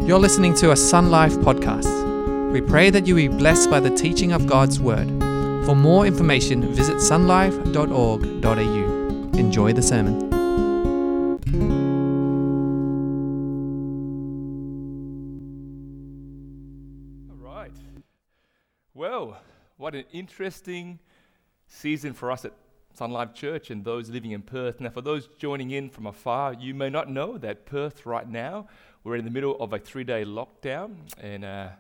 You're listening to a Sun Life podcast. We pray that you be blessed by the teaching of God's Word. For more information, visit sunlife.org.au. Enjoy the sermon. All right. Well, what an interesting season for us at Sun Life Church and those living in Perth. Now, for those joining in from afar, you may not know that Perth right now, we're in the middle of a 3-day lockdown, and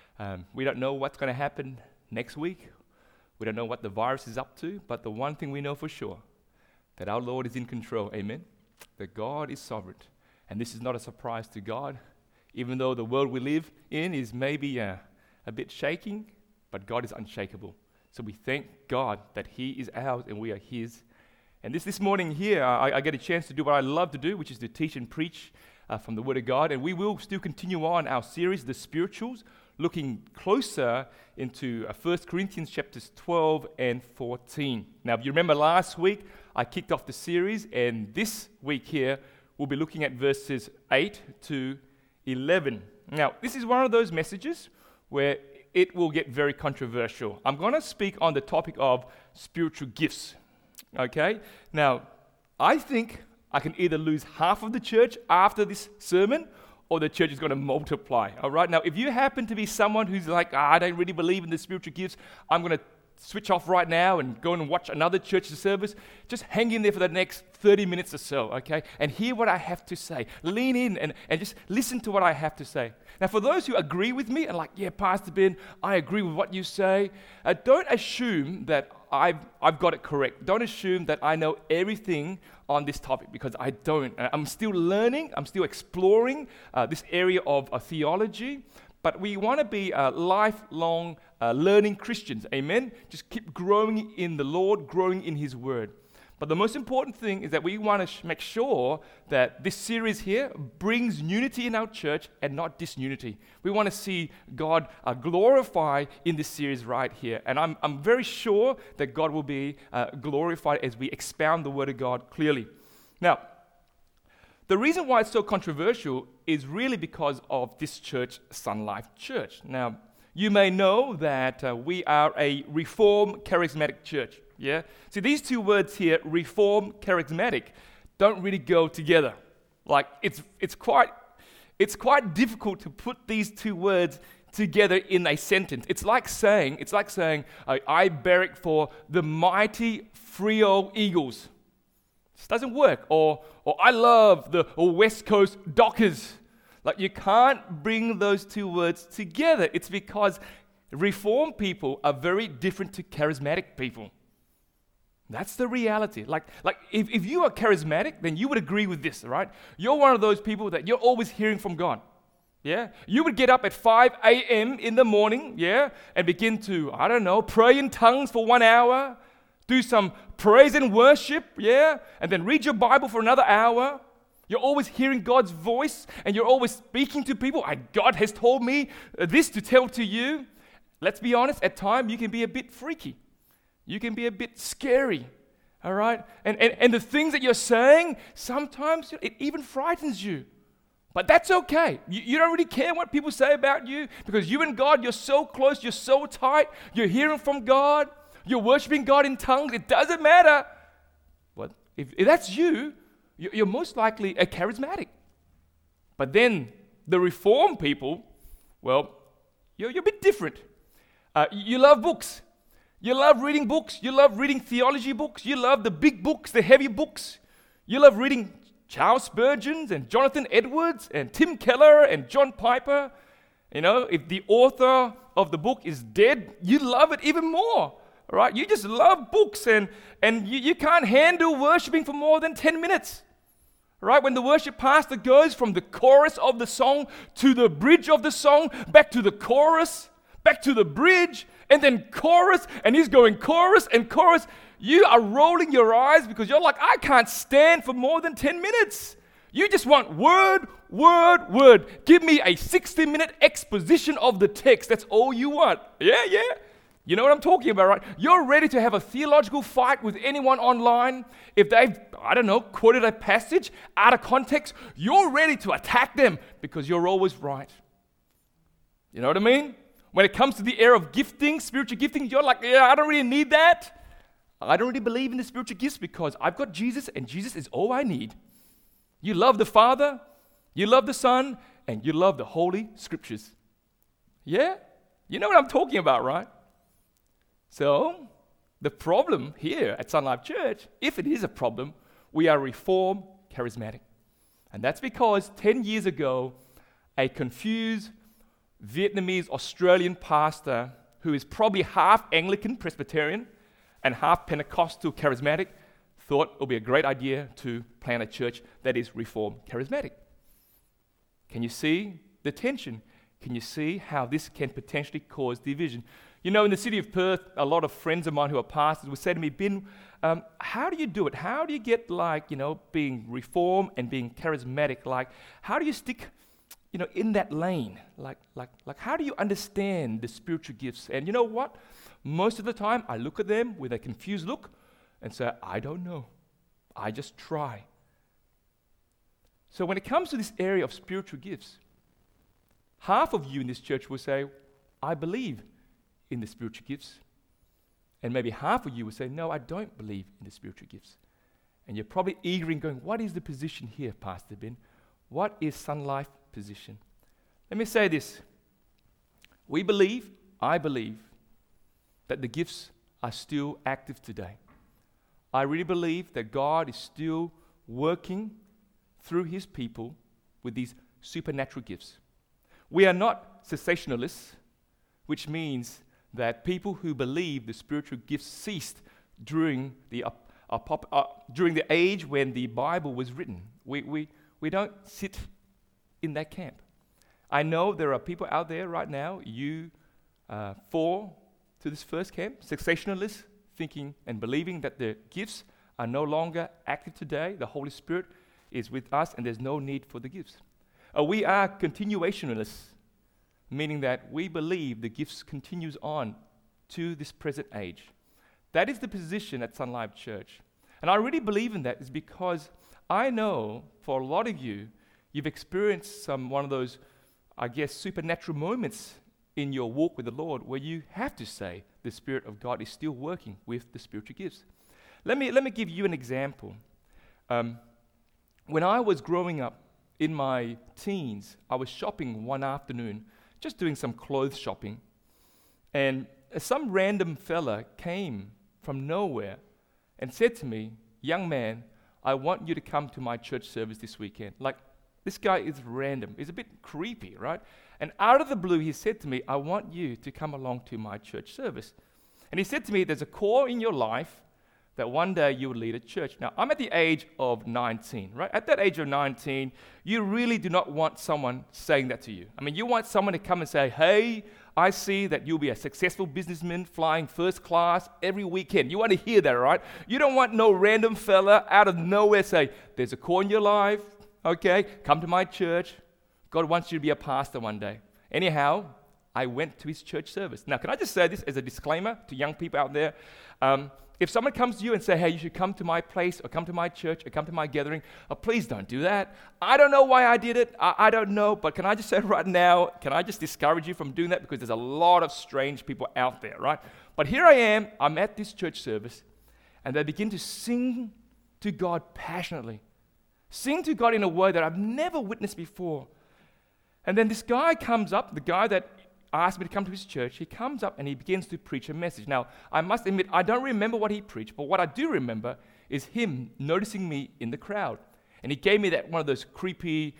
we don't know what's going to happen next week. We don't know what the virus is up to, but the one thing we know for sure, that our Lord is in control, amen? That God is sovereign, and this is not a surprise to God, even though the world we live in is maybe a bit shaking, but God is unshakable. So we thank God that He is ours and we are His. And this morning here, I get a chance to do what I love to do, which is to teach and preach from the Word of God. And we will still continue on our series, The Spirituals, looking closer into 1 Corinthians chapters 12 and 14. Now, if you remember last week, I kicked off the series, and this week here, we'll be looking at verses 8 to 11. Now, this is one of those messages where it will get very controversial. I'm going to speak on the topic of spiritual gifts, okay? Now, I think I can either lose half of the church after this sermon, or the church is going to multiply, all right? Now, if you happen to be someone who's like, I don't really believe in the spiritual gifts, I'm going to switch off right now and go and watch another church service, just hang in there for the next 30 minutes or so, okay? And hear what I have to say. Lean in and just listen to what I have to say. Now, for those who agree with me and like, yeah, Pastor Ben, I agree with what you say, don't assume that I've got it correct. Don't assume that I know everything on this topic, because I don't. I'm still learning. I'm still exploring this area of theology. But we want to be lifelong learning Christians, amen? Just keep growing in the Lord, growing in His Word. But the most important thing is that we want to make sure that this series here brings unity in our church and not disunity. We want to see God glorified in this series right here. And I'm very sure that God will be glorified as we expound the Word of God clearly. Now, the reason why it's so controversial is really because of this church, Sun Life Church. Now, you may know that we are a Reformed Charismatic church. Yeah. See, these two words here, Reformed, Charismatic, don't really go together. Like it's quite difficult to put these two words together in a sentence. It's like saying, I barrack for the mighty Freo Eagles. This doesn't work. Or I love the West Coast Dockers. Like, you can't bring those two words together. It's because Reformed people are very different to charismatic people. That's the reality. Like if you are charismatic, then you would agree with this, right? You're one of those people that you're always hearing from God. Yeah? You would get up at 5 a.m. in the morning, yeah, and begin to, pray in tongues for 1 hour, do some praise and worship, yeah, and then read your Bible for another hour. You're always hearing God's voice, and you're always speaking to people. God has told me this to tell to you. Let's be honest, at times you can be a bit freaky. You can be a bit scary, all right? And the things that you're saying, sometimes it even frightens you. But that's okay. You don't really care what people say about you, because you and God, you're so close, you're so tight, you're hearing from God, you're worshiping God in tongues. It doesn't matter. Well, if that's you, you're most likely a charismatic. But then the Reformed people, well, you're a bit different. You love books. You love reading books. You love reading theology books. You love the big books, the heavy books. You love reading Charles Spurgeon and Jonathan Edwards and Tim Keller and John Piper. You know, if the author of the book is dead, you love it even more. Right? You just love books, and you can't handle worshiping for more than 10 minutes. Right? When the worship pastor goes from the chorus of the song to the bridge of the song, back to the chorus, back to the bridge, and then chorus, and he's going chorus and chorus, you are rolling your eyes because you're like, I can't stand for more than 10 minutes. You just want word, word, word. Give me a 60-minute exposition of the text. That's all you want. Yeah. You know what I'm talking about, right? You're ready to have a theological fight with anyone online. If they've, quoted a passage out of context, you're ready to attack them because you're always right. You know what I mean? When it comes to the area of gifting, spiritual gifting, you're like, yeah, I don't really need that. I don't really believe in the spiritual gifts because I've got Jesus and Jesus is all I need. You love the Father, you love the Son, and you love the Holy Scriptures. Yeah? You know what I'm talking about, right? So, the problem here at Sun Life Church, if it is a problem, we are Reformed Charismatic. And that's because 10 years ago, a confused Vietnamese Australian pastor who is probably half Anglican Presbyterian and half Pentecostal Charismatic thought it would be a great idea to plant a church that is Reformed Charismatic. Can you see the tension? Can you see how this can potentially cause division? You know, in the city of Perth, a lot of friends of mine who are pastors would say to me, Ben, how do you do it? How do you get being Reformed and being charismatic? How do you stick, in that lane? How do you understand the spiritual gifts? And you know what? Most of the time, I look at them with a confused look and say, I don't know. I just try. So when it comes to this area of spiritual gifts, half of you in this church will say, I believe in the spiritual gifts. And maybe half of you will say, no, I don't believe in the spiritual gifts. And you're probably eager in going, what is the position here, Pastor Ben? What is Sun Life position? Let me say this. I believe, that the gifts are still active today. I really believe that God is still working through His people with these supernatural gifts. We are not cessationalists, which means that people who believe the spiritual gifts ceased during the age when the Bible was written. We don't sit in that camp. I know there are people out there right now, you fall to this first camp, cessationalists, thinking and believing that the gifts are no longer active today. The Holy Spirit is with us and there's no need for the gifts. We are continuationalists, meaning that we believe the gifts continues on to this present age. That is the position at Sun Life Church. And I really believe in that is because I know for a lot of you, you've experienced one of those, supernatural moments in your walk with the Lord where you have to say the Spirit of God is still working with the spiritual gifts. Let me give you an example. When I was growing up in my teens, I was shopping one afternoon, just doing some clothes shopping, and some random fella came from nowhere and said to me, young man, I want you to come to my church service this weekend. This guy is random. He's a bit creepy, right? And out of the blue, he said to me, I want you to come along to my church service. And he said to me, there's a call in your life that one day you will lead a church. Now, I'm at the age of 19, right? At that age of 19, you really do not want someone saying that to you. I mean, you want someone to come and say, hey, I see that you'll be a successful businessman flying first class every weekend. You want to hear that, right? You don't want no random fella out of nowhere say, there's a call in your life, okay, come to my church. God wants you to be a pastor one day. Anyhow, I went to his church service. Now, can I just say this as a disclaimer to young people out there? If someone comes to you and say, hey, you should come to my place or come to my church or come to my gathering, please don't do that. I don't know why I did it. I don't know. But can I just say right now, can I just discourage you from doing that? Because there's a lot of strange people out there, right? But here I am. I'm at this church service. And they begin to sing to God passionately. Sing to God in a way that I've never witnessed before. And then this guy comes up, the guy that asked me to come to his church, he comes up and he begins to preach a message. Now, I must admit, I don't remember what he preached, but what I do remember is him noticing me in the crowd. And he gave me that one of those creepy,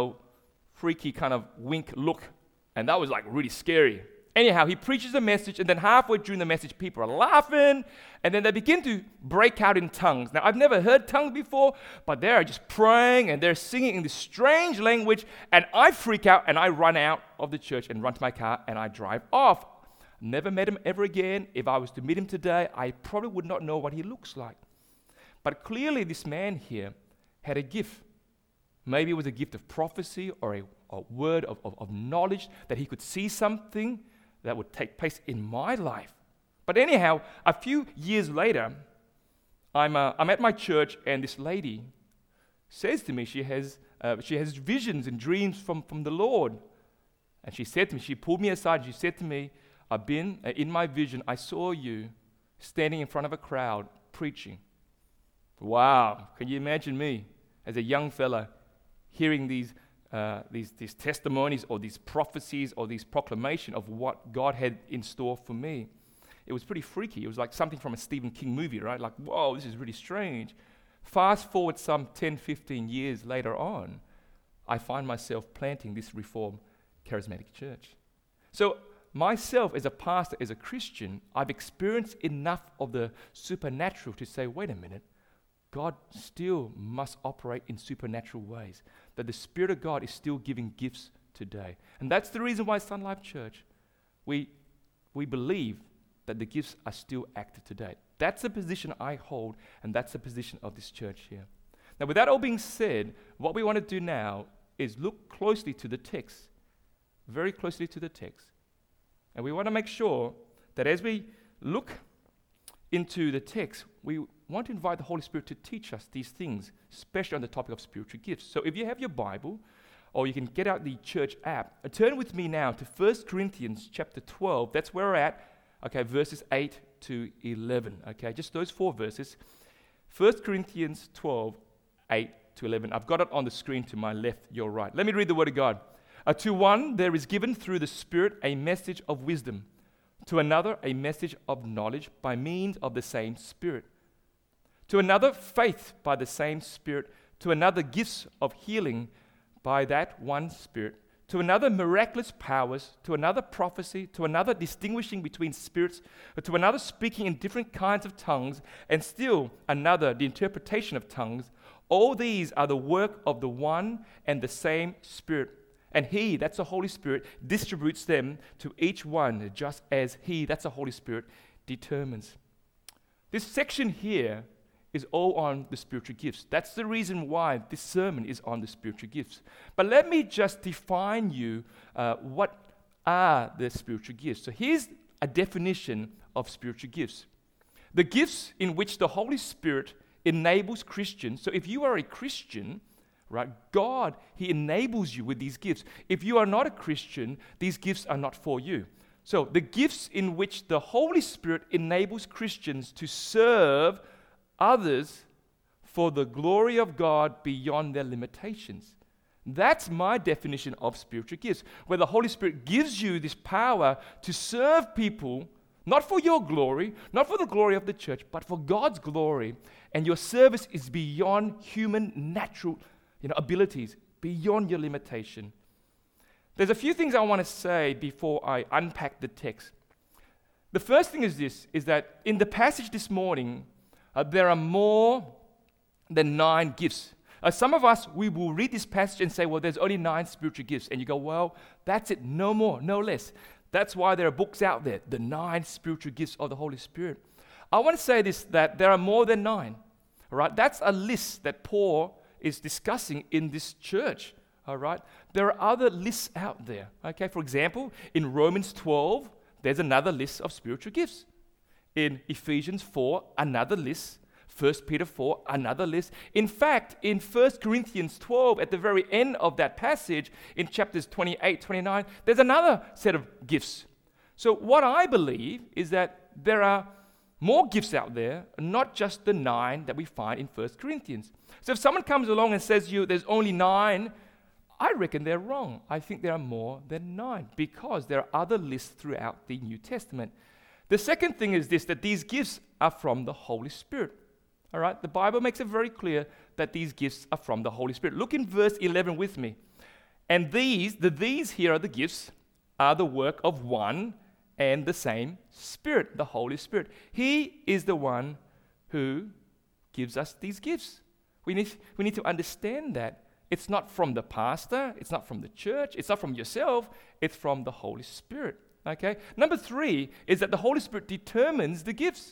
freaky kind of wink look. And that was really scary. Anyhow, he preaches a message, and then halfway during the message, people are laughing, and then they begin to break out in tongues. Now, I've never heard tongues before, but they're just praying, and they're singing in this strange language, and I freak out, and I run out of the church and run to my car, and I drive off. Never met him ever again. If I was to meet him today, I probably would not know what he looks like. But clearly, this man here had a gift. Maybe it was a gift of prophecy or a word of knowledge that he could see something that would take place in my life But anyhow, a few years later, I'm at my church, and this lady says to me she has visions and dreams from the Lord. And she said to me, she pulled me aside, she said to me, I've been, in my vision, I saw you standing in front of a crowd preaching. Wow, can you imagine me as a young fella hearing these testimonies or these prophecies or these proclamation of what God had in store for me? It was pretty freaky. It was like something from a Stephen King movie, right? Like, whoa, this is really strange. Fast forward some 10, 15 years later on, I find myself planting this Reformed charismatic church. So myself as a pastor, as a Christian, I've experienced enough of the supernatural to say, wait a minute, God still must operate in supernatural ways, that the Spirit of God is still giving gifts today. And that's the reason why Sun Life Church, we believe that the gifts are still active today. That's the position I hold, and that's the position of this church here. Now, with that all being said, what we want to do now is look closely to the text, very closely to the text. And we want to make sure that as we look into the text, we want to invite the Holy Spirit to teach us these things, especially on the topic of spiritual gifts. So if you have your Bible, or you can get out the church app, turn with me now to 1 Corinthians chapter 12. That's where we're at, okay, verses 8 to 11, okay, just those 4 verses. 1 Corinthians 12, 8 to 11. I've got it on the screen to my left, your right. Let me read the word of God. To one, there is given through the Spirit a message of wisdom. To another, a message of knowledge by means of the same Spirit. To another, faith by the same Spirit. To another, gifts of healing by that one Spirit. To another, miraculous powers. To another, prophecy. To another, distinguishing between spirits. To another, speaking in different kinds of tongues. And still another, the interpretation of tongues. All these are the work of the one and the same Spirit. And He, that's the Holy Spirit, distributes them to each one just as He, that's the Holy Spirit, determines. This section here is all on the spiritual gifts. That's the reason why this sermon is on the spiritual gifts. But let me just define you what are the spiritual gifts. So here's a definition of spiritual gifts. The gifts in which the Holy Spirit enables Christians. So if you are a Christian, right, God, He enables you with these gifts. If you are not a Christian, these gifts are not for you. So the gifts in which the Holy Spirit enables Christians to serve others for the glory of God beyond their limitations. That's my definition of spiritual gifts, where the Holy Spirit gives you this power to serve people, not for your glory, not for the glory of the church, but for God's glory. And your service is beyond human, natural abilities, beyond your limitation. There's a few things I want to say before I unpack the text. The first thing is this, is that in the passage this morning, there are more than 9 gifts. Some of us, we will read this passage and say, well, there's only 9 spiritual gifts. And you go, well, that's it, no more, no less. That's why there are books out there, the 9 spiritual gifts of the Holy Spirit. I want to say this, that there are more than 9. All right? That's a list that Paul is discussing in this church. All right? There are other lists out there. Okay? For example, in Romans 12, there's another list of spiritual gifts. In Ephesians 4, another list. 1 Peter 4, another list. In fact, in 1 Corinthians 12, at the very end of that passage, in chapters 28, 29, there's another set of gifts. So what I believe is that there are more gifts out there, not just the 9 that we find in 1 Corinthians. So if someone comes along and says to you, there's only 9, I reckon they're wrong. I think there are more than 9 because there are other lists throughout the New Testament. The second thing is this, that these gifts are from the Holy Spirit. All right? The Bible makes it very clear that these gifts are from the Holy Spirit. Look in verse 11 with me. And these here are the gifts, are the work of one and the same Spirit, the Holy Spirit. He is the one who gives us these gifts. We need to understand that. It's not from the pastor, it's not from the church, it's not from yourself, it's from the Holy Spirit. Okay? Number 3 is that the Holy Spirit determines the gifts.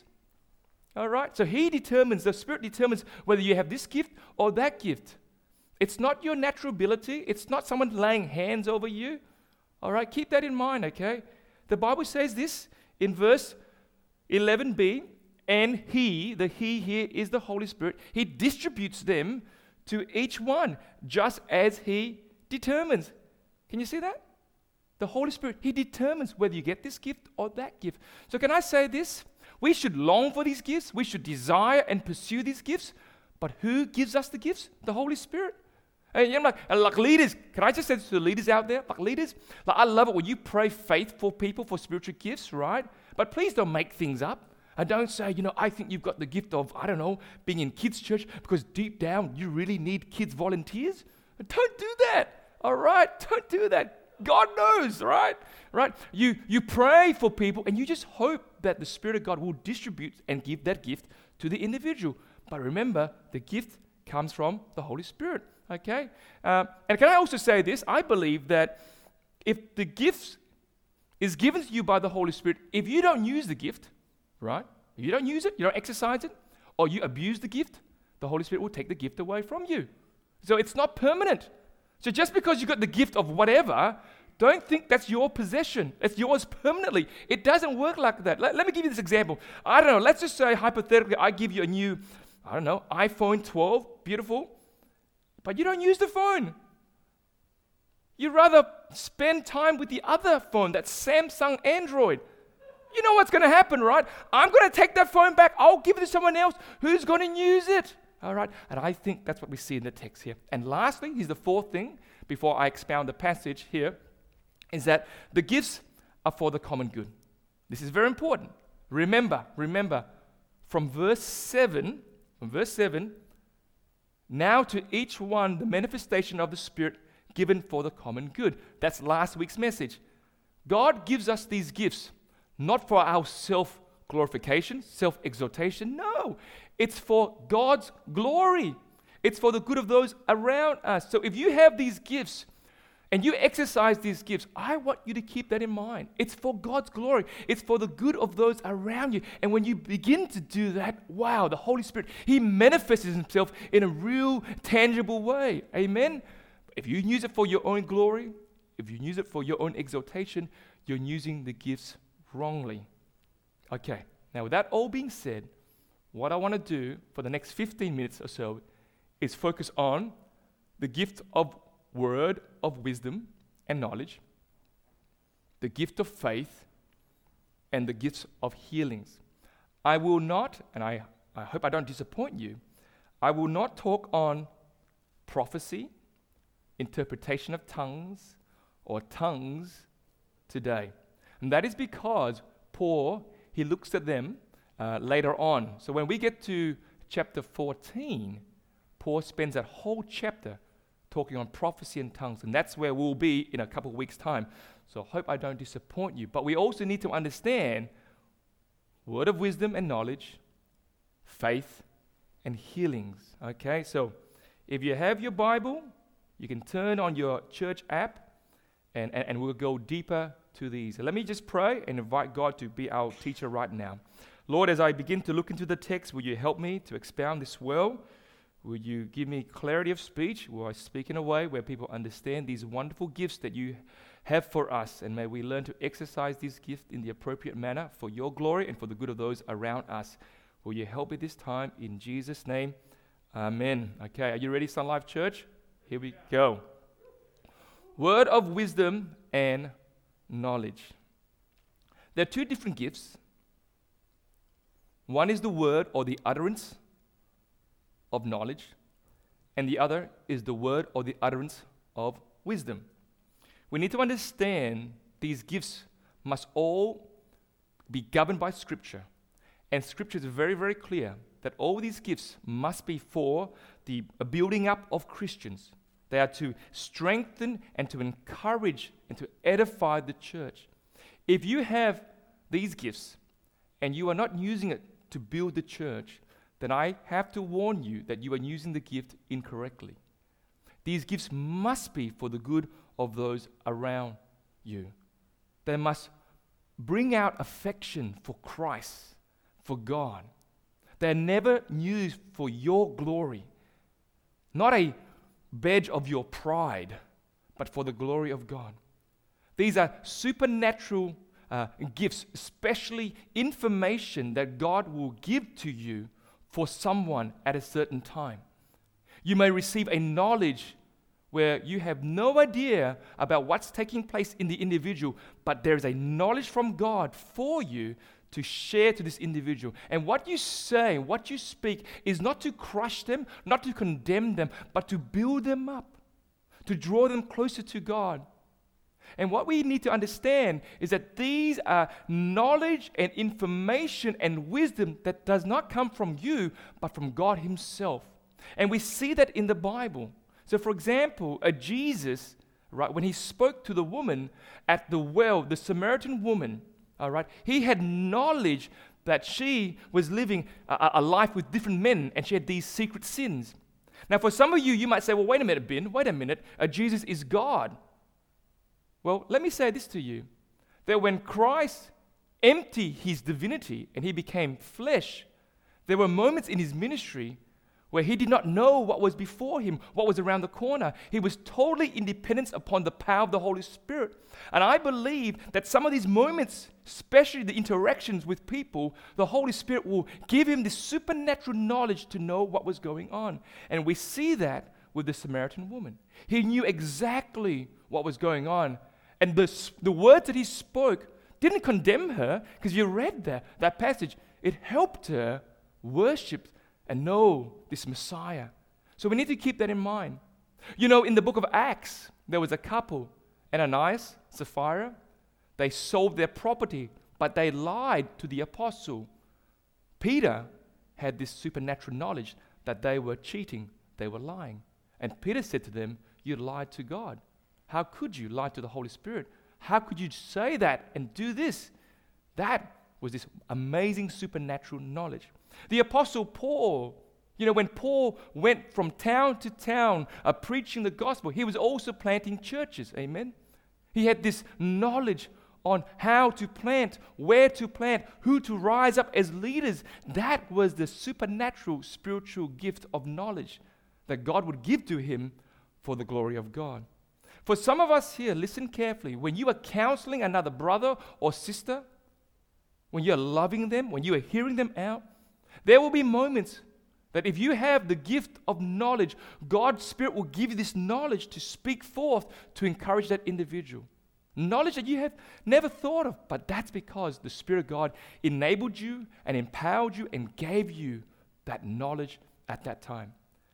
All right? So the Spirit determines whether you have this gift or that gift. It's not your natural ability. It's not someone laying hands over you. All right? Keep that in mind, okay? The Bible says this in verse 11b, and He, the He here is the Holy Spirit, He distributes them to each one just as He determines. Can you see that? The Holy Spirit, He determines whether you get this gift or that gift. So can I say this? We should long for these gifts. We should desire and pursue these gifts. But who gives us the gifts? The Holy Spirit. And you know, like leaders, can I just say this to the leaders out there? Like leaders, I love it when you pray faith for people for spiritual gifts, right? But please don't make things up. And don't say, I think you've got the gift of, being in kids' church because deep down you really need kids volunteers. Don't do that, all right? Don't do that. God knows, right? Right? You pray for people and you just hope that the Spirit of God will distribute and give that gift to the individual. But remember, the gift comes from the Holy Spirit, okay? And can I also say this? I believe that if the gift is given to you by the Holy Spirit, if you don't use the gift, right? If you don't use it, you don't exercise it, or you abuse the gift, the Holy Spirit will take the gift away from you. So it's not permanent. So just because you got the gift of whatever, don't think that's your possession. It's yours permanently. It doesn't work like that. Let me give you this example. Let's just say hypothetically I give you a new, iPhone 12, beautiful, but you don't use the phone. You'd rather spend time with the other phone, that Samsung Android. You know what's going to happen, right? I'm going to take that phone back. I'll give it to someone else who's going to use it. All right? And I think that's what we see in the text here. And lastly, here's the fourth thing before I expound the passage here, is that the gifts are for the common good. This is very important. Remember, from verse 7, now to each one the manifestation of the Spirit given for the common good. That's last week's message. God gives us these gifts not for our self-glorification, self-exaltation. No, it's for God's glory. It's for the good of those around us. So if you have these gifts and you exercise these gifts, I want you to keep that in mind. It's for God's glory. It's for the good of those around you. And when you begin to do that, wow, the Holy Spirit, He manifests Himself in a real, tangible way. Amen? If you use it for your own glory, if you use it for your own exaltation, you're using the gifts wrongly. Okay, now with that all being said, what I want to do for the next 15 minutes or so is focus on the gift of word of wisdom and knowledge, the gift of faith, and the gifts of healings. I will not, and I hope I don't disappoint you, I will not talk on prophecy, interpretation of tongues, or tongues today. And that is because Paul, he looks at them later on. So when we get to chapter 14, Paul spends that whole chapter talking on prophecy and tongues. And that's where we'll be in a couple of weeks' time. So I hope I don't disappoint you. But we also need to understand word of wisdom and knowledge, faith, and healings. Okay, so if you have your Bible, you can turn on your church app and we'll go deeper to these. Let me just pray and invite God to be our teacher right now. Lord, as I begin to look into the text, will you help me to expound this well? Will you give me clarity of speech? Will I speak in a way where people understand these wonderful gifts that you have for us? And may we learn to exercise these gifts in the appropriate manner for your glory and for the good of those around us. Will you help me this time? In Jesus' name, amen. Okay, are you ready, Sun Life Church? Here we go. Word of wisdom and knowledge. There are two different gifts. One is the word or the utterance of knowledge, and the other is the word or the utterance of wisdom. We need to understand these gifts must all be governed by Scripture. And Scripture is very, very clear that all these gifts must be for the building up of Christians. They are to strengthen and to encourage and to edify the church. If you have these gifts and you are not using it to build the church, then I have to warn you that you are using the gift incorrectly. These gifts must be for the good of those around you. They must bring out affection for Christ, for God. They're never used for your glory, not a badge of your pride, but for the glory of God. These are supernatural gifts, especially information that God will give to you for someone at a certain time. You may receive a knowledge where you have no idea about what's taking place in the individual, but there is a knowledge from God for you to share to this individual. And what you say, what you speak, is not to crush them, not to condemn them, but to build them up, to draw them closer to God. And what we need to understand is that these are knowledge and information and wisdom that does not come from you, but from God Himself. And we see that in the Bible. So, for example, Jesus, right, when He spoke to the woman at the well, the Samaritan woman, all right, He had knowledge that she was living a life with different men and she had these secret sins. Now, for some of you, you might say, well, wait a minute, Ben, wait a minute. Jesus is God. Well, let me say this to you, that when Christ emptied His divinity and He became flesh, there were moments in His ministry where He did not know what was before Him, what was around the corner. He was totally independent upon the power of the Holy Spirit. And I believe that some of these moments, especially the interactions with people, the Holy Spirit will give Him this supernatural knowledge to know what was going on. And we see that with the Samaritan woman. He knew exactly what was going on. And the words that He spoke didn't condemn her, because you read that passage. It helped her worship and know this Messiah. So we need to keep that in mind. You know, in the book of Acts, there was a couple, Ananias, Sapphira. They sold their property, but they lied to the apostle. Peter had this supernatural knowledge that they were cheating, they were lying. And Peter said to them, you lied to God. How could you lie to the Holy Spirit? How could you say that and do this? That was this amazing supernatural knowledge. The Apostle Paul, you know, when Paul went from town to town preaching the gospel, he was also planting churches, amen? He had this knowledge on how to plant, where to plant, who to rise up as leaders. That was the supernatural spiritual gift of knowledge that God would give to him for the glory of God. For some of us here, listen carefully. When you are counseling another brother or sister, when you are loving them, when you are hearing them out, there will be moments that if you have the gift of knowledge, God's Spirit will give you this knowledge to speak forth to encourage that individual. Knowledge that you have never thought of, but that's because the Spirit of God enabled you and empowered you and gave you that knowledge at that time.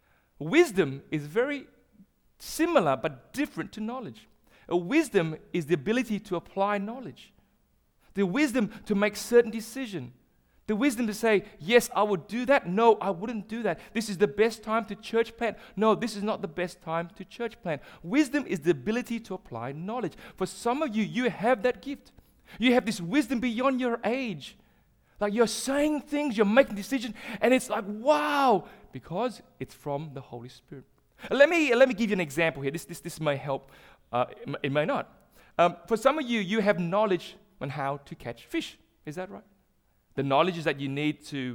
Wisdom is very similar but different to knowledge. Wisdom is the ability to apply knowledge. The wisdom to make certain decisions. The wisdom to say, yes, I would do that. No, I wouldn't do that. This is the best time to church plant. No, this is not the best time to church plant. Wisdom is the ability to apply knowledge. For some of you, you have that gift. You have this wisdom beyond your age. Like you're saying things, you're making decisions, and it's like, wow, because it's from the Holy Spirit. Let me give you an example here. This may help. It may not. For some of you, you have knowledge on how to catch fish. Is that right? The knowledge is that you need to,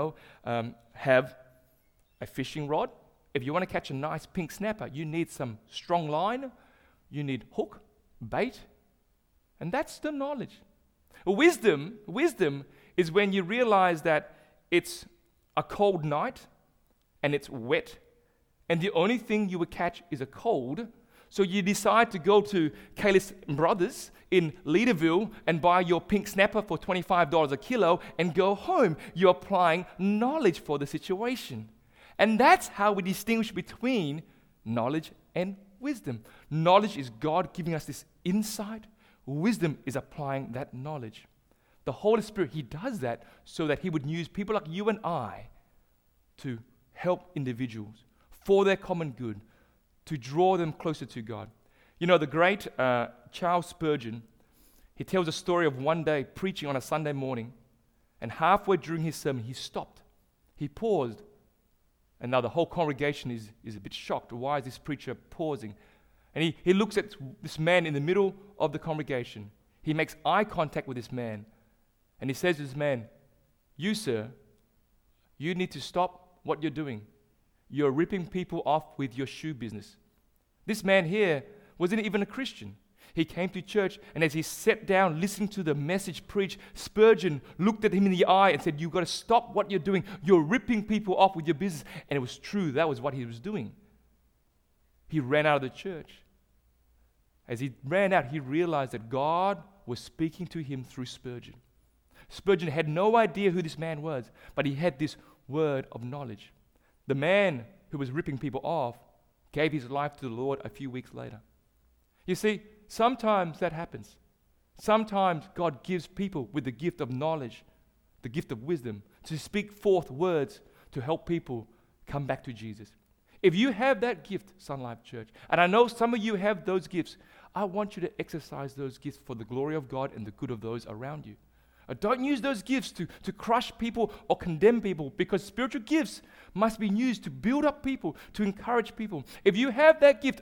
have a fishing rod. If you want to catch a nice pink snapper, you need some strong line, you need hook, bait, and that's the knowledge. Wisdom is when you realize that it's a cold night and it's wet, and the only thing you would catch is a cold. So you decide to go to Kalis Brothers in Leaderville and buy your pink snapper for $25 a kilo and go home. You're applying knowledge for the situation. And that's how we distinguish between knowledge and wisdom. Knowledge is God giving us this insight. Wisdom is applying that knowledge. The Holy Spirit, He does that so that He would use people like you and I to help individuals for their common good, to draw them closer to God. You know, the great Charles Spurgeon, he tells a story of one day preaching on a Sunday morning, and halfway during his sermon, he stopped. He paused, and now the whole congregation is a bit shocked. Why is this preacher pausing? And he looks at this man in the middle of the congregation. He makes eye contact with this man, and he says to this man, "You, sir, you need to stop what you're doing. You're ripping people off with your shoe business." This man here wasn't even a Christian. He came to church, and as he sat down listening to the message preached, Spurgeon looked at him in the eye and said, "You've got to stop what you're doing. You're ripping people off with your business." And it was true. That was what he was doing. He ran out of the church. As he ran out, he realized that God was speaking to him through Spurgeon. Spurgeon had no idea who this man was, but he had this word of knowledge. The man who was ripping people off gave his life to the Lord a few weeks later. You see, sometimes that happens. Sometimes God gives people with the gift of knowledge, the gift of wisdom, to speak forth words to help people come back to Jesus. If you have that gift, Sun Life Church, and I know some of you have those gifts, I want you to exercise those gifts for the glory of God and the good of those around you. Don't use those gifts to crush people or condemn people, because spiritual gifts must be used to build up people, to encourage people. If you have that gift,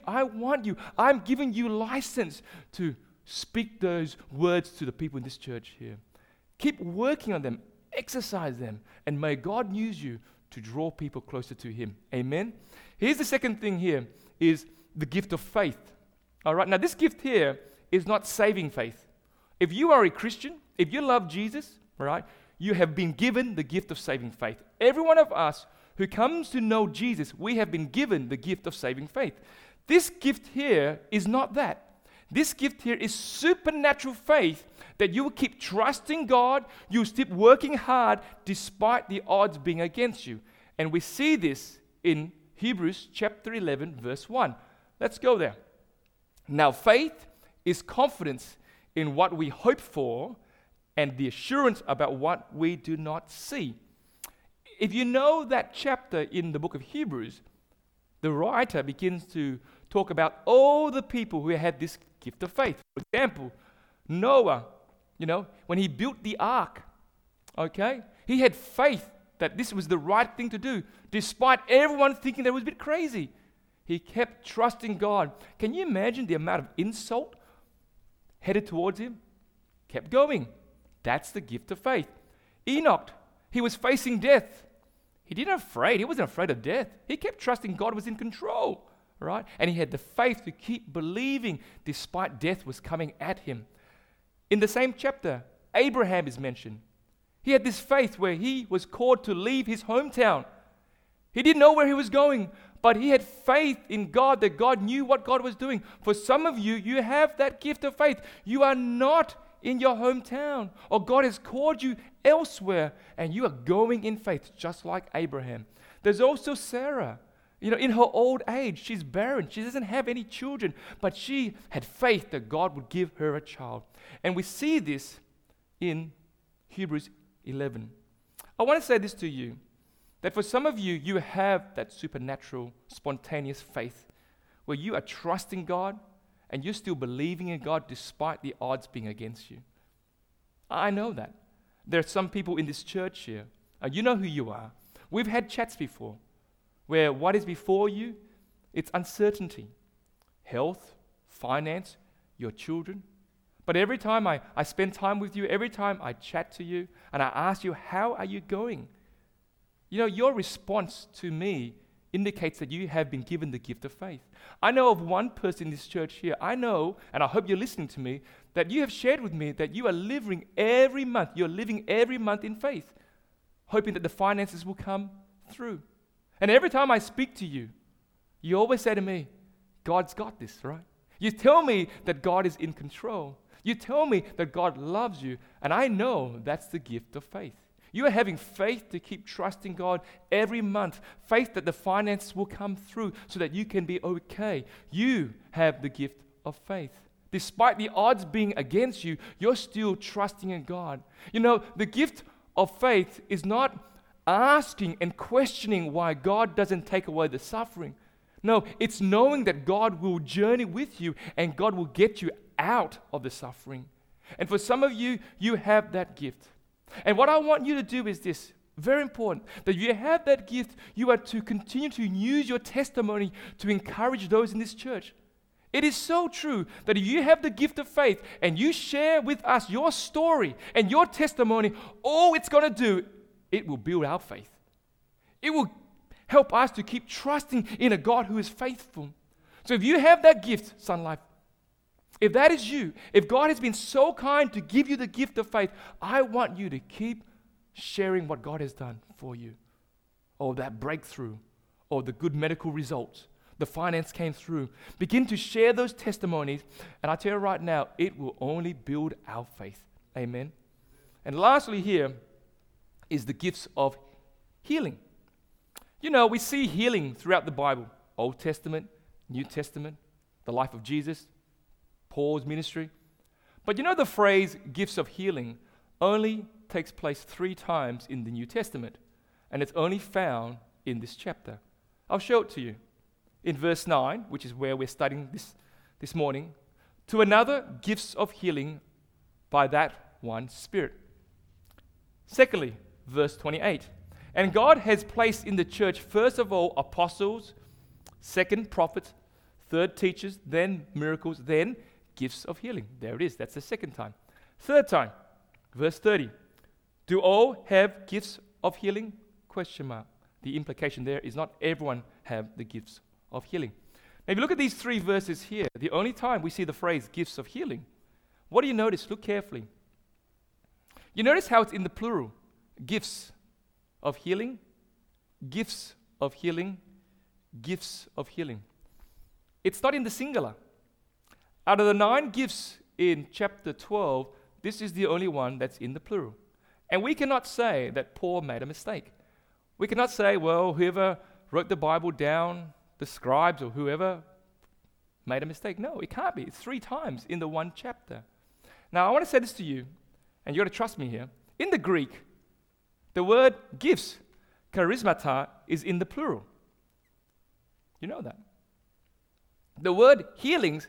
I'm giving you license to speak those words to the people in this church here. Keep working on them, exercise them, and may God use you to draw people closer to Him. Amen? Here's the second thing here, is the gift of faith. All right, now this gift here is not saving faith. If you are a Christian, if you love Jesus, all right, you have been given the gift of saving faith. Every one of us who comes to know Jesus, we have been given the gift of saving faith. This gift here is not that. This gift here is supernatural faith that you will keep trusting God, you'll keep working hard despite the odds being against you. And we see this in Hebrews chapter 11, verse 1. Let's go there. Now, faith is confidence in what we hope for and the assurance about what we do not see. If you know that chapter in the book of Hebrews, the writer begins to talk about all the people who had this gift of faith. For example, Noah, when he built the ark, okay, he had faith that this was the right thing to do, despite everyone thinking that it was a bit crazy. He kept trusting God. Can you imagine the amount of insult headed towards him? Kept going. That's the gift of faith. Enoch, he was facing death. He wasn't afraid of death. He kept trusting God was in control, right? And he had the faith to keep believing despite death was coming at him. In the same chapter, Abraham is mentioned. He had this faith where he was called to leave his hometown. He didn't know where he was going, but he had faith in God, that God knew what God was doing. For some of you, you have that gift of faith. You are not in your hometown, or God has called you elsewhere, and you are going in faith, just like Abraham. There's also Sarah. In her old age, she's barren. She doesn't have any children, but she had faith that God would give her a child. And we see this in Hebrews 11. I want to say this to you, that for some of you, you have that supernatural, spontaneous faith where you are trusting God and you're still believing in God despite the odds being against you. I know that. There are some people in this church here, and you know who you are. We've had chats before where what is before you, it's uncertainty, health, finance, your children. But every time I spend time with you, every time I chat to you, and I ask you, how are you going? Your response to me indicates that you have been given the gift of faith. I know of one person in this church here. I know, and I hope you're listening to me, that you have shared with me that you are living every month. You're living every month in faith, hoping that the finances will come through. And every time I speak to you, you always say to me, God's got this, right? You tell me that God is in control. You tell me that God loves you, and I know that's the gift of faith. You are having faith to keep trusting God every month, faith that the finances will come through so that you can be okay. You have the gift of faith. Despite the odds being against you, you're still trusting in God. The gift of faith is not asking and questioning why God doesn't take away the suffering. No, it's knowing that God will journey with you and God will get you out of the suffering. And for some of you, you have that gift. And what I want you to do is this, very important, that you have that gift, you are to continue to use your testimony to encourage those in this church. It is so true that if you have the gift of faith and you share with us your story and your testimony, all it's going to do, it will build our faith. It will help us to keep trusting in a God who is faithful. So if you have that gift, Sun Life, If that is you, if God has been so kind to give you the gift of faith, I want you to keep sharing what God has done for you. Or that breakthrough, or the good medical results, the finance came through. Begin to share those testimonies, and I tell you right now, it will only build our faith. Amen. And lastly here is the gifts of healing. You know, we see healing throughout the Bible. Old Testament, New Testament, the life of Jesus, Paul's ministry. But you know the phrase gifts of healing only takes place 3 times in the New Testament. And it's only found in this chapter. I'll show it to you. In verse 9, which is where we're studying this morning, to another gifts of healing by that one Spirit. Secondly, verse 28, and God has placed in the church first of all apostles, second prophets, third teachers, then miracles, then gifts of healing. There it is, that's the second time. Third time, verse 30, do all have gifts of healing? Question mark. The implication there is not everyone have the gifts of healing. Now if you look at these 3 verses here, the only time we see the phrase gifts of healing, what do you notice? Look carefully. You notice how it's in the plural. Gifts of healing, gifts of healing, gifts of healing. It's not in the singular. Out of the 9 gifts in chapter 12, this is the only one that's in the plural. And we cannot say that Paul made a mistake. We cannot say, well, whoever wrote the Bible down, the scribes or whoever, made a mistake. No, it can't be. It's 3 times in the one chapter. Now, I want to say this to you, and you got to trust me here. In the Greek, the word gifts, charismata, is in the plural. You know that. The word healings,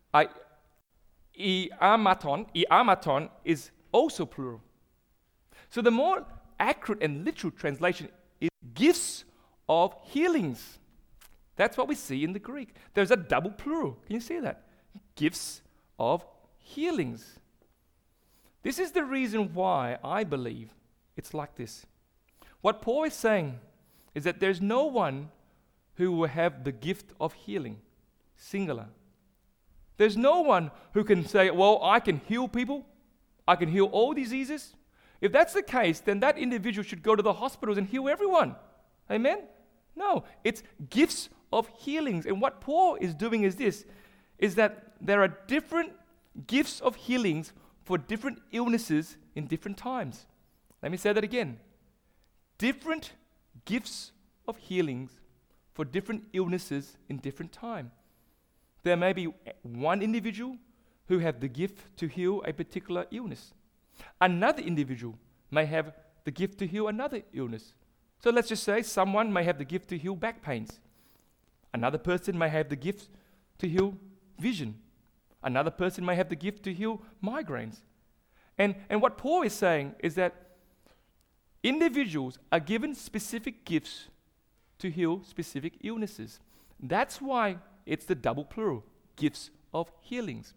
iamaton, is also plural. So the more accurate and literal translation is gifts of healings. That's what we see in the Greek. There's a double plural. Can you see that? Gifts of healings. This is the reason why I believe it's like this. What Paul is saying is that there's no one who will have the gift of healing, singular. There's no one who can say, well, I can heal people. I can heal all diseases. If that's the case, then that individual should go to the hospitals and heal everyone. Amen? No, it's gifts of healings. And what Paul is doing is this, is that there are different gifts of healings for different illnesses in different times. Let me say that again. Different gifts of healings for different illnesses in different time. There may be one individual who have the gift to heal a particular illness. Another individual may have the gift to heal another illness. So let's just say someone may have the gift to heal back pains. Another person may have the gift to heal vision. Another person may have the gift to heal migraines. And what Paul is saying is that individuals are given specific gifts to heal specific illnesses. That's why it's the double plural, gifts of healings.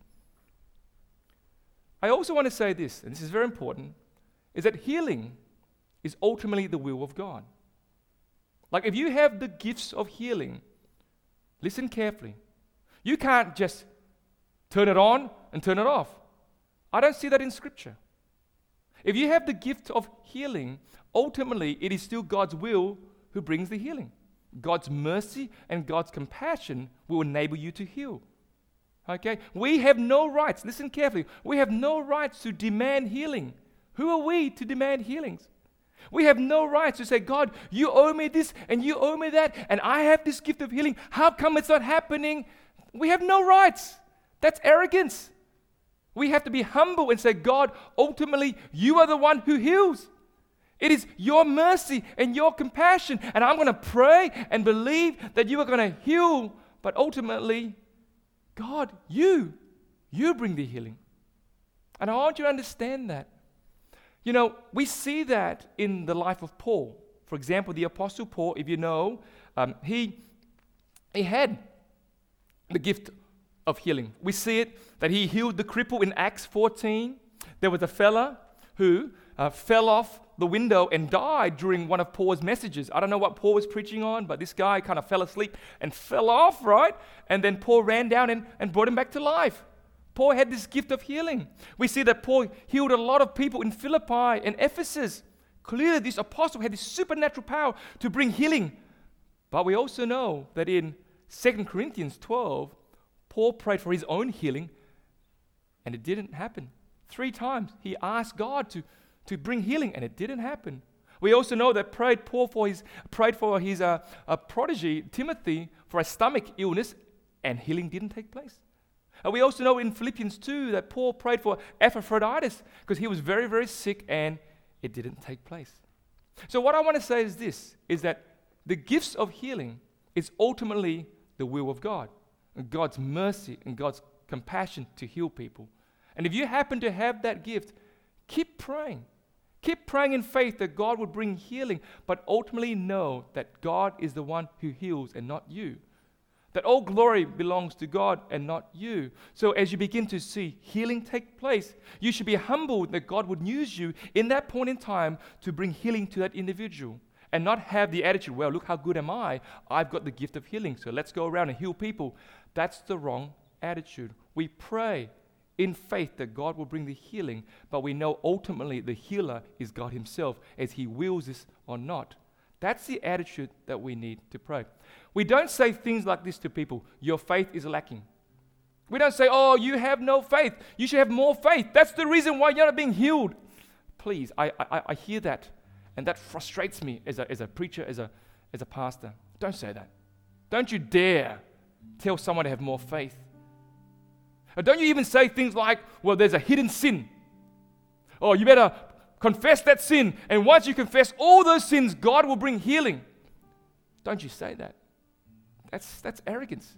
I also want to say this, and this is very important, is that healing is ultimately the will of God. Like if you have the gifts of healing, listen carefully. You can't just turn it on and turn it off. I don't see that in Scripture. If you have the gift of healing, ultimately it is still God's will who brings the healing. God's mercy and God's compassion will enable you to heal. Okay? We have no rights, listen carefully, we have no rights to demand healing. Who are we to demand healings? We have no rights to say, God, you owe me this and you owe me that, and I have this gift of healing. How come it's not happening? We have no rights. That's arrogance. We have to be humble and say, God, ultimately, you are the one who heals. It is your mercy and your compassion, and I'm going to pray and believe that you are going to heal, but ultimately, God, you bring the healing. And I want you to understand that. You know, we see that in the life of Paul. For example, the Apostle Paul, if you know, he had the gift of healing. We see it that he healed the cripple in Acts 14. There was a fella who fell off the window and died during one of Paul's messages. I don't know what Paul was preaching on, but this guy kind of fell asleep and fell off, right? And then Paul ran down and brought him back to life. Paul had this gift of healing. We see that Paul healed a lot of people in Philippi and Ephesus. Clearly, this apostle had this supernatural power to bring healing. But we also know that in 2 Corinthians 12, Paul prayed for his own healing, and it didn't happen. 3 times he asked God to bring healing, and it didn't happen. We also know that Paul prayed for his protege, Timothy, for a stomach illness, and healing didn't take place. And we also know in Philippians 2 that Paul prayed for Epaphroditus because he was very, very sick, and it didn't take place. So what I want to say is this, is that the gifts of healing is ultimately the will of God, and God's mercy and God's compassion to heal people. And if you happen to have that gift, keep praying. Keep praying in faith that God will bring healing, but ultimately know that God is the one who heals and not you. That all glory belongs to God and not you. So as you begin to see healing take place, you should be humbled that God would use you in that point in time to bring healing to that individual. And not have the attitude, well, look how good am I? I've got the gift of healing, so let's go around and heal people. That's the wrong attitude. We pray in faith that God will bring the healing, but we know ultimately the healer is God himself, as he wills this or not. That's the attitude that we need to pray. We don't say things like this to people, your faith is lacking. We don't say, oh, you have no faith. You should have more faith. That's the reason why you're not being healed. Please, I hear that. And that frustrates me as a preacher, as a pastor. Don't say that. Don't you dare tell someone to have more faith. Or don't you even say things like, well, there's a hidden sin. Oh, you better confess that sin. And once you confess all those sins, God will bring healing. Don't you say that. That's arrogance.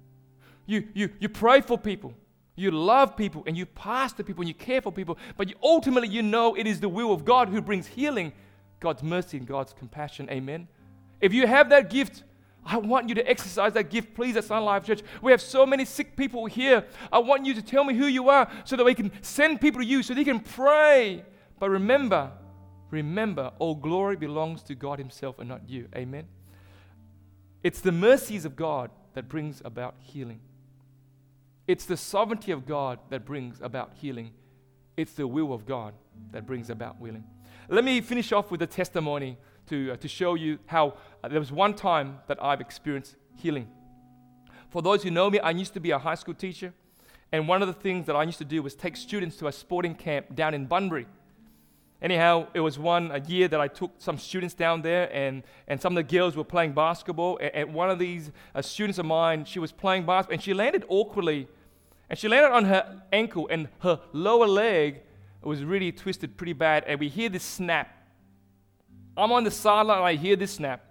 You pray for people. You love people and you pastor people and you care for people. But ultimately you know it is the will of God who brings healing. God's mercy and God's compassion. Amen. If you have that gift, I want you to exercise that gift, please, at Sun Life Church. We have so many sick people here. I want you to tell me who you are so that we can send people to you so they can pray. But remember, all glory belongs to God himself and not you. Amen. It's the mercies of God that brings about healing. It's the sovereignty of God that brings about healing. It's the will of God that brings about healing. Let me finish off with a testimony to show you how there was one time that I've experienced healing. For those who know me, I used to be a high school teacher, and one of the things that I used to do was take students to a sporting camp down in Bunbury. Anyhow, it was a year that I took some students down there, and some of the girls were playing basketball, and one of these students of mine, she was playing basketball, and she landed awkwardly, and she landed on her ankle, and her lower leg was really twisted pretty bad, and we hear this snap. I'm on the sideline, and I hear this snap.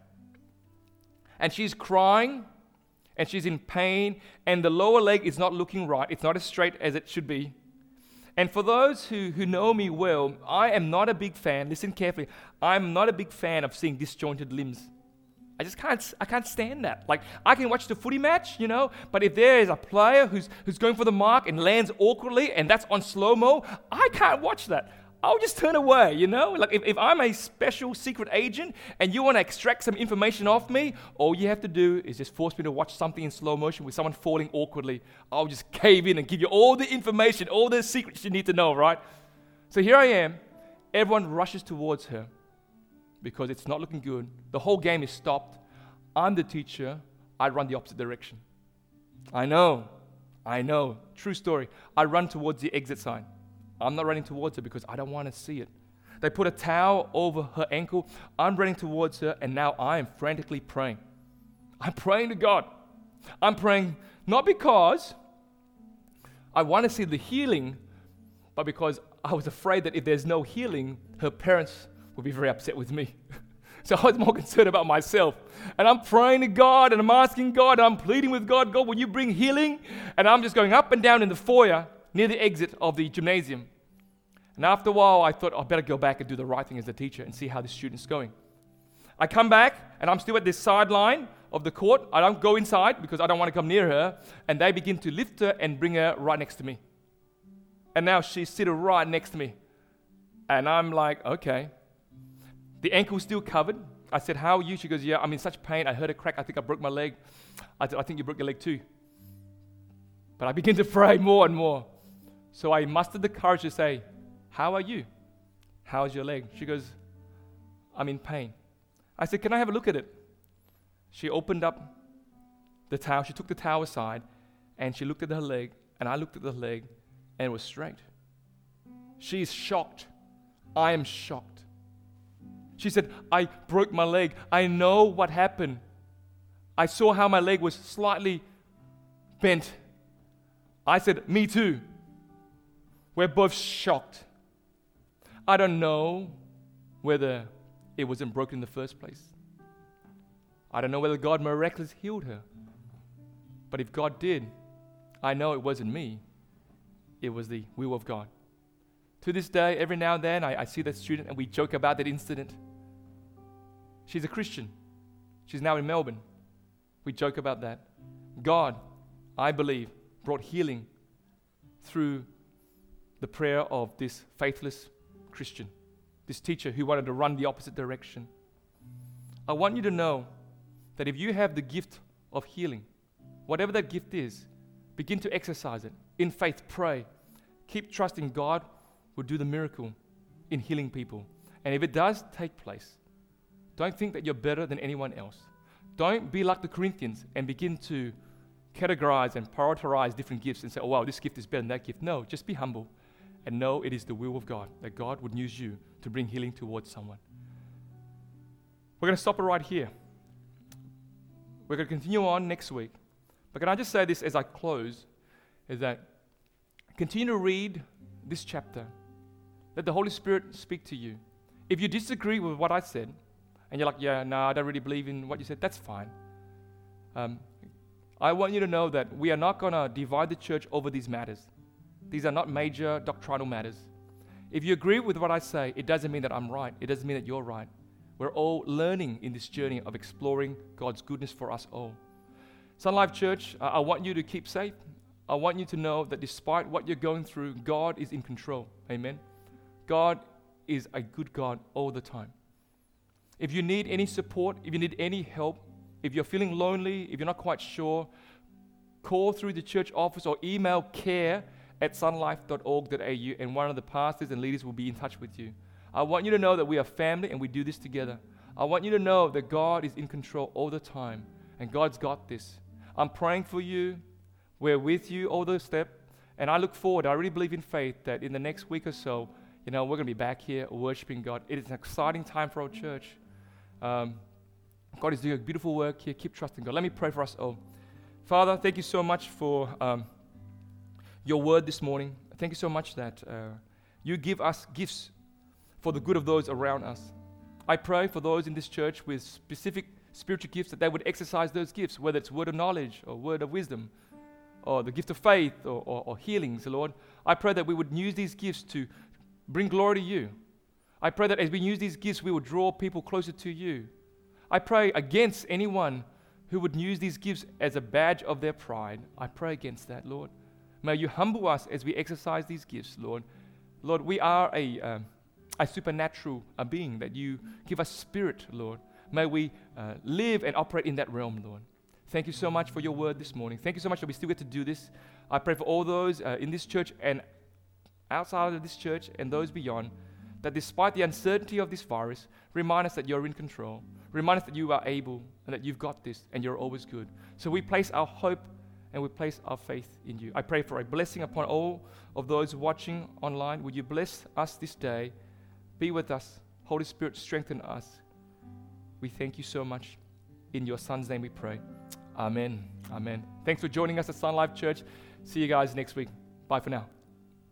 And she's crying, and she's in pain, and the lower leg is not looking right. It's not as straight as it should be. And for those who know me well, I am not a big fan, listen carefully, I'm not a big fan of seeing disjointed limbs. I can't stand that. Like, I can watch the footy match, but if there is a player who's going for the mark and lands awkwardly and that's on slow-mo, I can't watch that. I'll just turn away, Like, if I'm a special secret agent and you want to extract some information off me, all you have to do is just force me to watch something in slow motion with someone falling awkwardly. I'll just cave in and give you all the information, all the secrets you need to know, right? So here I am. Everyone rushes towards her because it's not looking good. The whole game is stopped. I'm the teacher. I run the opposite direction. I know. True story. I run towards the exit sign. I'm not running towards her because I don't want to see it. They put a towel over her ankle. I'm running towards her, and now I am frantically praying. I'm praying to God. I'm praying not because I want to see the healing, but because I was afraid that if there's no healing, her parents would be very upset with me. So I was more concerned about myself. And I'm praying to God, and I'm asking God, and I'm pleading with God, God, will you bring healing? And I'm just going up and down in the foyer near the exit of the gymnasium. And after a while, I thought, I better go back and do the right thing as a teacher and see how the student's going. I come back, and I'm still at this sideline of the court. I don't go inside because I don't want to come near her. And they begin to lift her and bring her right next to me. And now she's sitting right next to me. And I'm like, okay. The ankle's still covered. I said, how are you? She goes, yeah, I'm in such pain. I heard a crack. I think I broke my leg. I said, I think you broke your leg too. But I begin to pray more and more. So I mustered the courage to say, "How are you? How's your leg?" She goes, "I'm in pain." I said, "Can I have a look at it?" She opened up the towel. She took the towel aside, and she looked at her leg, and I looked at the leg, and it was straight. She is shocked. I am shocked. She said, "I broke my leg. I know what happened. I saw how my leg was slightly bent." I said, "Me too." We're both shocked. I don't know whether it wasn't broken in the first place. I don't know whether God miraculously healed her. But if God did, I know it wasn't me. It was the will of God. To this day, every now and then, I see that student and we joke about that incident. She's a Christian. She's now in Melbourne. We joke about that. God, I believe, brought healing through the prayer of this faithless Christian, this teacher who wanted to run the opposite direction. I want you to know that if you have the gift of healing, whatever that gift is, begin to exercise it. In faith, pray. Keep trusting God will do the miracle in healing people. And if it does take place, don't think that you're better than anyone else. Don't be like the Corinthians and begin to categorize and prioritize different gifts and say, "Oh, wow, this gift is better than that gift." No, just be humble and know it is the will of God, that God would use you to bring healing towards someone. We're going to stop it right here. We're going to continue on next week. But can I just say this as I close, is that continue to read this chapter. Let the Holy Spirit speak to you. If you disagree with what I said, and you're like, "Yeah, no, I don't really believe in what you said," that's fine. I want you to know that we are not going to divide the church over these matters. These are not major doctrinal matters. If you agree with what I say, it doesn't mean that I'm right. It doesn't mean that you're right. We're all learning in this journey of exploring God's goodness for us all. Sun Life Church, I want you to keep safe. I want you to know that despite what you're going through, God is in control. Amen. God is a good God all the time. If you need any support, if you need any help, if you're feeling lonely, if you're not quite sure, call through the church office or email care@sunlife.org.au and one of the pastors and leaders will be in touch with you. I want you to know that we are family and we do this together. I want you to know that God is in control all the time and God's got this. I'm praying for you. We're with you all the step. And I look forward, I really believe in faith that in the next week or so, we're going to be back here worshiping God. It is an exciting time for our church. God is doing a beautiful work here. Keep trusting God. Let me pray for us all. Father, thank you so much for your word this morning. Thank you so much that you give us gifts for the good of those around us. I pray for those in this church with specific spiritual gifts that they would exercise those gifts, whether it's word of knowledge or word of wisdom or the gift of faith or healings, Lord. I pray that we would use these gifts to bring glory to you. I pray that as we use these gifts, we will draw people closer to you. I pray against anyone who would use these gifts as a badge of their pride. I pray against that, Lord. May you humble us as we exercise these gifts, Lord. Lord, we are a supernatural being, that you give us spirit, Lord. May we live and operate in that realm, Lord. Thank you so much for your word this morning. Thank you so much that we still get to do this. I pray for all those in this church and outside of this church and those beyond, that despite the uncertainty of this virus, remind us that you're in control. Remind us that you are able and that you've got this and you're always good. So we place our hope and we place our faith in you. I pray for a blessing upon all of those watching online. Would you bless us this day? Be with us. Holy Spirit, strengthen us. We thank you so much. In your Son's name we pray. Amen. Amen. Thanks for joining us at Sun Life Church. See you guys next week. Bye for now.